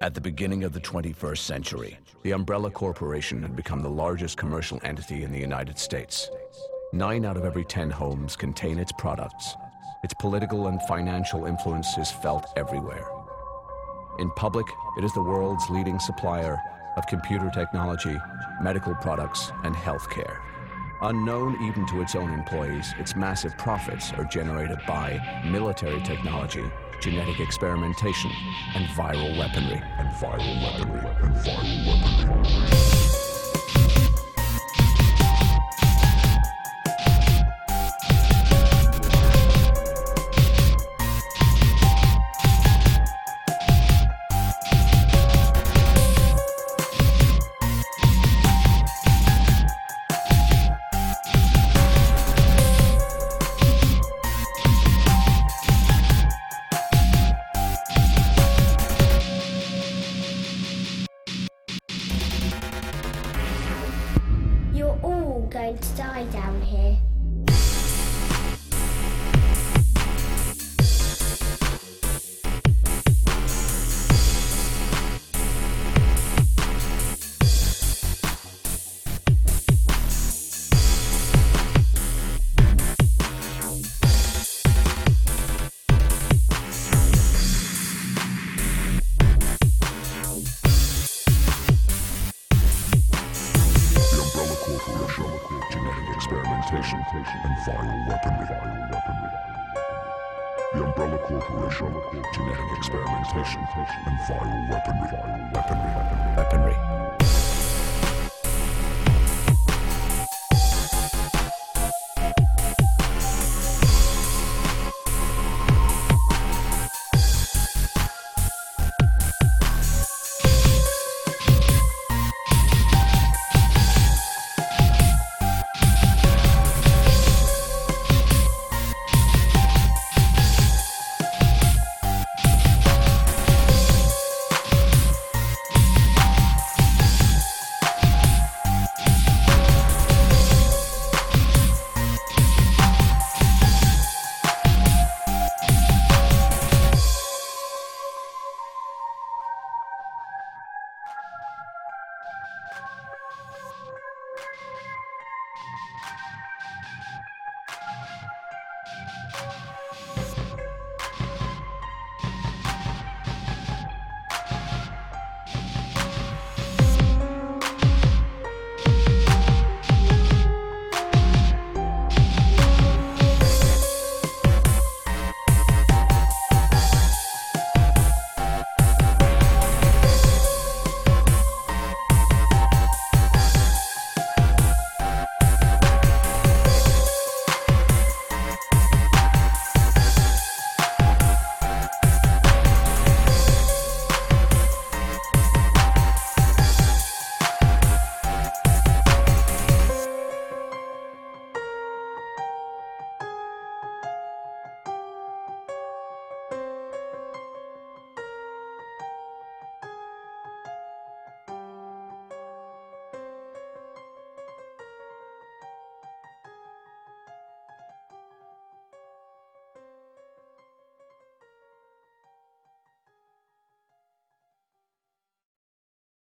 At the beginning of the 21st century, the Umbrella Corporation had become the largest commercial entity in the United States. 9 out of every 10 homes contain its products. Its political and financial influence is felt everywhere. In public, it is the world's leading supplier of computer technology, medical products, and healthcare. Unknown even to its own employees, its massive profits are generated by military technology, genetic experimentation, and viral weaponry. You're all going to die down here. Genetic experimentation and viral weaponry. The Umbrella Corporation, genetic experimentation and viral weaponry.